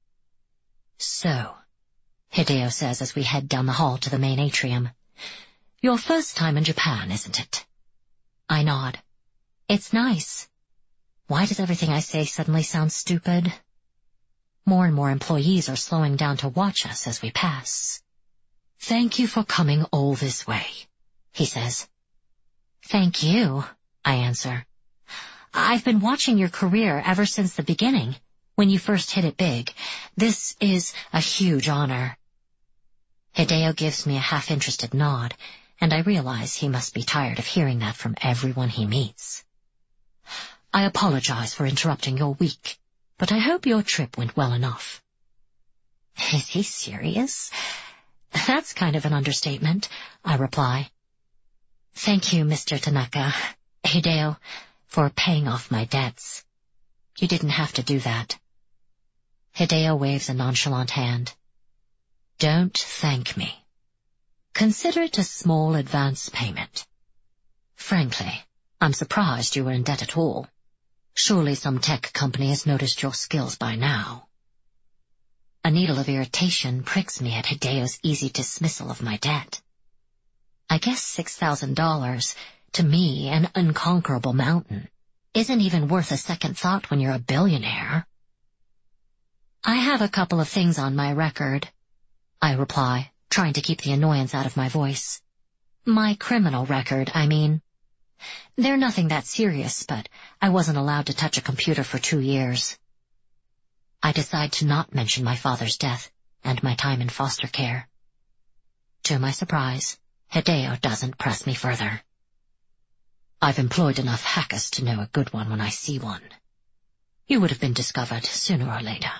"So," Hideo says as we head down the hall to the main atrium, "your first time in Japan, isn't it?" I nod. "It's nice." Why does everything I say suddenly sound stupid? More and more employees are slowing down to watch us as we pass. "Thank you for coming all this way," he says. "Thank you," I answer. "I've been watching your career ever since the beginning, when you first hit it big. This is a huge honor." Hideo gives me a half-interested nod, and I realize he must be tired of hearing that from everyone he meets. "I apologize for interrupting your week, but I hope your trip went well enough." Is he serious? That's kind of an understatement, I reply. "Thank you, Mister Tanaka, Hideo, for paying off my debts. You didn't have to do that." Hideo waves a nonchalant hand. "Don't thank me. Consider it a small advance payment. Frankly, I'm surprised you were in debt at all. Surely some tech company has noticed your skills by now." A needle of irritation pricks me at Hideo's easy dismissal of my debt. I guess six thousand dollars, to me an unconquerable mountain, isn't even worth a second thought when you're a billionaire. "I have a couple of things on my record," I reply, trying to keep the annoyance out of my voice. "My criminal record, I mean. They're nothing that serious, but I wasn't allowed to touch a computer for two years. I decide to not mention my father's death and my time in foster care. To my surprise, Hideo doesn't press me further. I've employed enough hackers to know a good one when I see one. You would have been discovered sooner or later.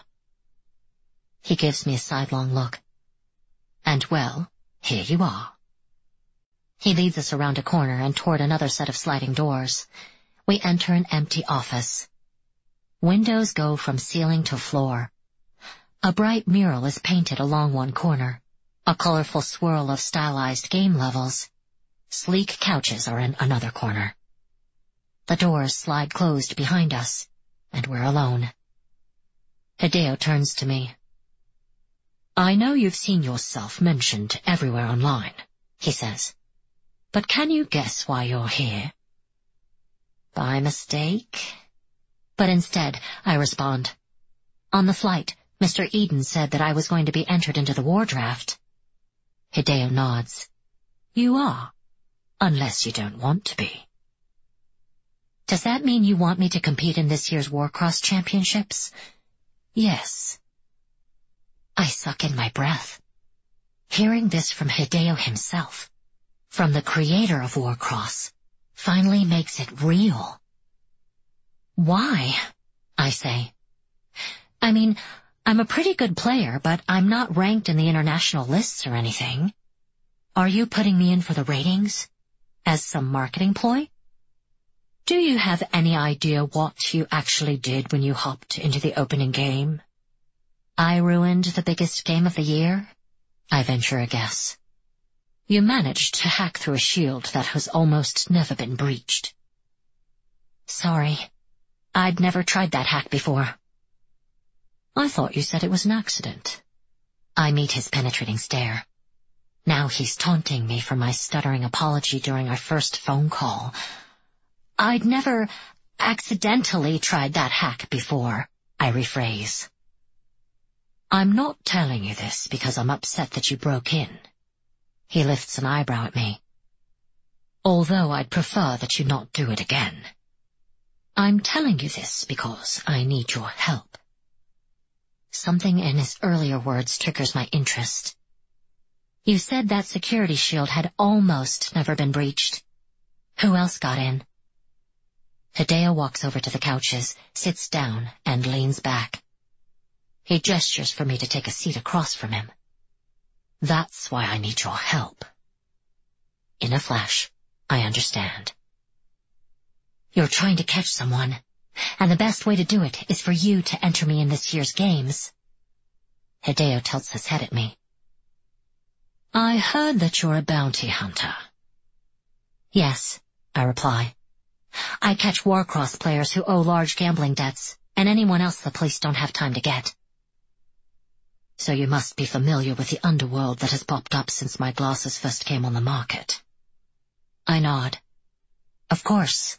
He gives me a sidelong look. And well, here you are. He leads us around a corner and toward another set of sliding doors. We enter an empty office. Windows go from ceiling to floor. A bright mural is painted along one corner, a colorful swirl of stylized game levels. Sleek couches are in another corner. The doors slide closed behind us, and we're alone. Hideo turns to me. I know you've seen yourself mentioned everywhere online, he says. But can you guess why you're here? By mistake? But instead, I respond. On the flight, Mister Eden said that I was going to be entered into the war draft. Hideo nods. You are, unless you don't want to be. Does that mean you want me to compete in this year's Warcross Championships? Yes. I suck in my breath. Hearing this from Hideo himself, from the creator of Warcross, finally makes it real. Why? I say. I mean, I'm a pretty good player, but I'm not ranked in the international lists or anything. Are you putting me in for the ratings? As some marketing ploy? Do you have any idea what you actually did when you hopped into the opening game? I ruined the biggest game of the year? I venture a guess. You managed to hack through a shield that has almost never been breached. Sorry, I'd never tried that hack before. I thought you said it was an accident. I meet his penetrating stare. Now he's taunting me for my stuttering apology during our first phone call. I'd never accidentally tried that hack before, I rephrase. I'm not telling you this because I'm upset that you broke in. He lifts an eyebrow at me. Although I'd prefer that you not do it again. I'm telling you this because I need your help. Something in his earlier words triggers my interest. You said that security shield had almost never been breached. Who else got in? Hideo walks over to the couches, sits down, and leans back. He gestures for me to take a seat across from him. That's why I need your help. In a flash, I understand. You're trying to catch someone, and the best way to do it is for you to enter me in this year's games. Hideo tilts his head at me. I heard that you're a bounty hunter. Yes, I reply. I catch Warcross players who owe large gambling debts, and anyone else the police don't have time to get. So you must be familiar with the underworld that has popped up since my glasses first came on the market. I nod. Of course.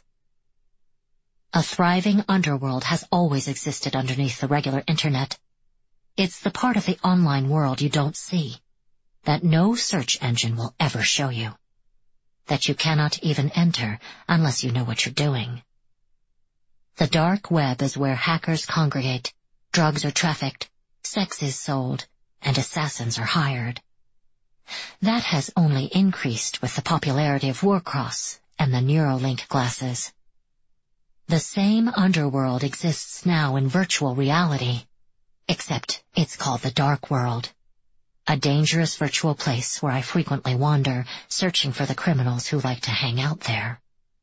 A thriving underworld has always existed underneath the regular internet. It's the part of the online world you don't see, that no search engine will ever show you, that you cannot even enter unless you know what you're doing. The dark web is where hackers congregate, drugs are trafficked, sex is sold, and assassins are hired. That has only increased with the popularity of Warcross and the Neuralink glasses. The same underworld exists now in virtual reality, except it's called the Dark World, a dangerous virtual place where I frequently wander, searching for the criminals who like to hang out there.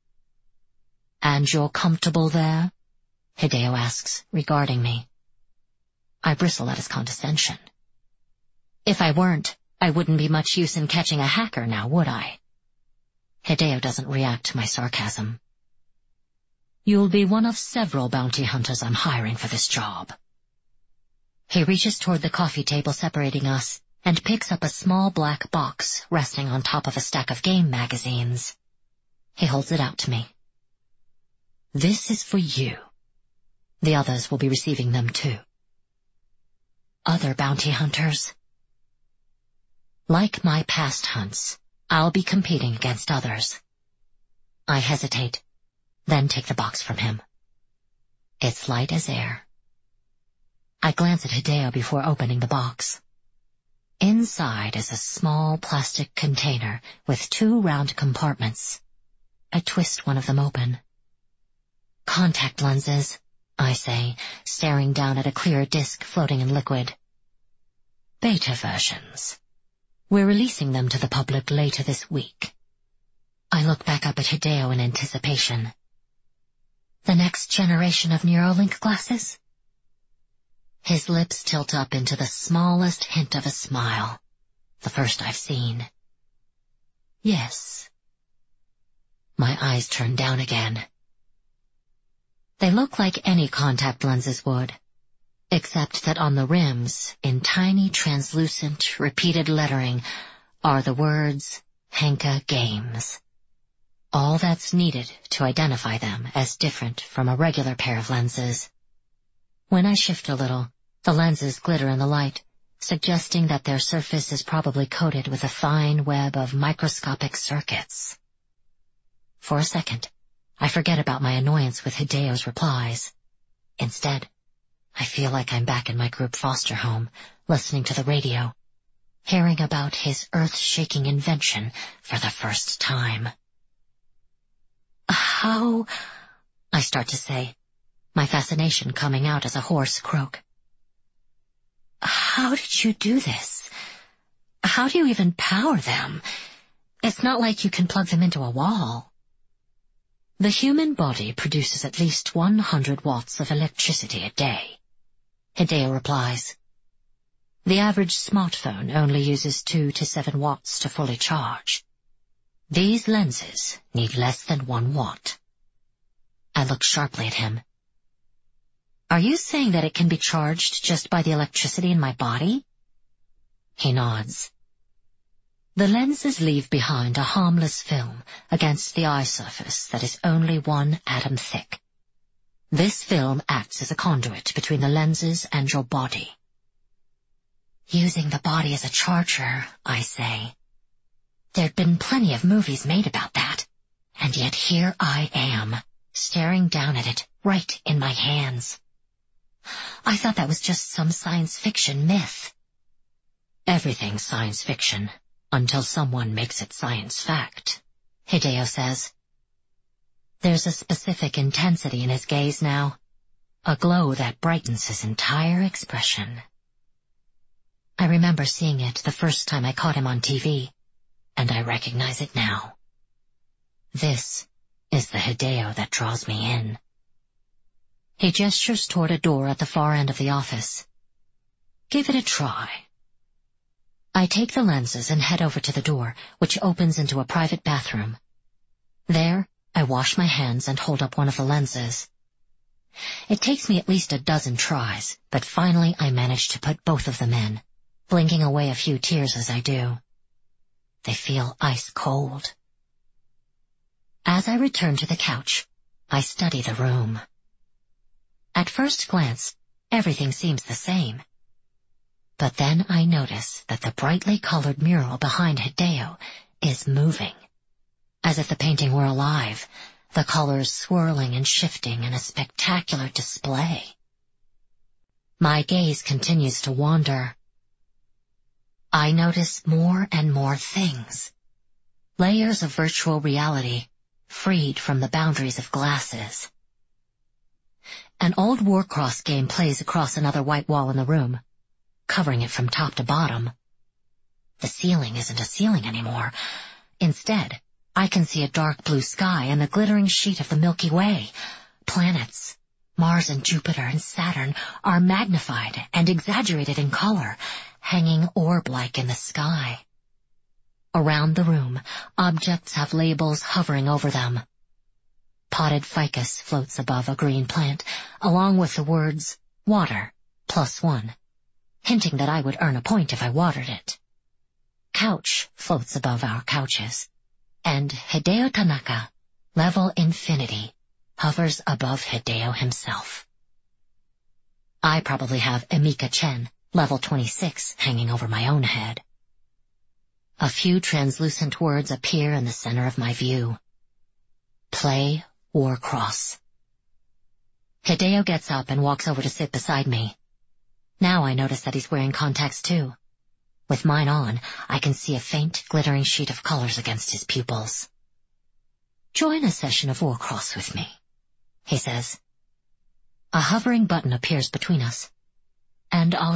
And you're comfortable there? Hideo asks, regarding me. I bristle at his condescension. If I weren't, I wouldn't be much use in catching a hacker now, would I? Hideo doesn't react to my sarcasm. You'll be one of several bounty hunters I'm hiring for this job. He reaches toward the coffee table separating us and picks up a small black box resting on top of a stack of game magazines. He holds it out to me. This is for you. The others will be receiving them too. Other bounty hunters? Like my past hunts, I'll be competing against others. I hesitate, then take the box from him. It's light as air. I glance at Hideo before opening the box. Inside is a small plastic container with two round compartments. I twist one of them open. Contact lenses, I say, staring down at a clear disc floating in liquid. Beta versions. We're releasing them to the public later this week. I look back up at Hideo in anticipation. The next generation of Neuralink glasses? His lips tilt up into the smallest hint of a smile, the first I've seen. Yes. My eyes turn down again. They look like any contact lenses would, except that on the rims, in tiny translucent repeated lettering, are the words Henka Games. All that's needed to identify them as different from a regular pair of lenses. When I shift a little, the lenses glitter in the light, suggesting that their surface is probably coated with a fine web of microscopic circuits. For a second, I forget about my annoyance with Hideo's replies. Instead, I feel like I'm back in my group foster home, listening to the radio, hearing about his earth-shaking invention for the first time. How... I start to say, my fascination coming out as a hoarse croak. How did you do this? How do you even power them? It's not like you can plug them into a wall. The human body produces at least one hundred watts of electricity a day. Hideo replies. The average smartphone only uses two to seven watts to fully charge. These lenses need less than one watt. I look sharply at him. Are you saying that it can be charged just by the electricity in my body? He nods. The lenses leave behind a harmless film against the eye surface that is only one atom thick. This film acts as a conduit between the lenses and your body. Using the body as a charger, I say. There'd been plenty of movies made about that, and yet here I am, staring down at it right in my hands. I thought that was just some science fiction myth. Everything's science fiction, until someone makes it science fact, Hideo says. There's a specific intensity in his gaze now, a glow that brightens his entire expression. I remember seeing it the first time I caught him on T V, and I recognize it now. This is the Hideo that draws me in. He gestures toward a door at the far end of the office. Give it a try. I take the lenses and head over to the door, which opens into a private bathroom. There, I wash my hands and hold up one of the lenses. It takes me at least a dozen tries, but finally I manage to put both of them in, blinking away a few tears as I do. They feel ice cold. As I return to the couch, I study the room. At first glance, everything seems the same. But then I notice that the brightly colored mural behind Hideo is moving, as if the painting were alive, the colors swirling and shifting in a spectacular display. My gaze continues to wander. I notice more and more things. Layers of virtual reality, freed from the boundaries of glasses. An old Warcross game plays across another white wall in the room, covering it from top to bottom. The ceiling isn't a ceiling anymore. Instead, I can see a dark blue sky and the glittering sheet of the Milky Way. Planets, Mars and Jupiter and Saturn, are magnified and exaggerated in color, hanging orb-like in the sky. Around the room, objects have labels hovering over them. Potted ficus floats above a green plant, along with the words, water, plus one, hinting that I would earn a point if I watered it. Couch floats above our couches, and Hideo Tanaka, level infinity, hovers above Hideo himself. I probably have Emika Chen, level twenty-six, hanging over my own head. A few translucent words appear in the center of my view. Play Warcross. Hideo gets up and walks over to sit beside me. Now I notice that he's wearing contacts too. With mine on, I can see a faint, glittering sheet of colors against his pupils. Join a session of Warcross with me, he says. A hovering button appears between us, and I'll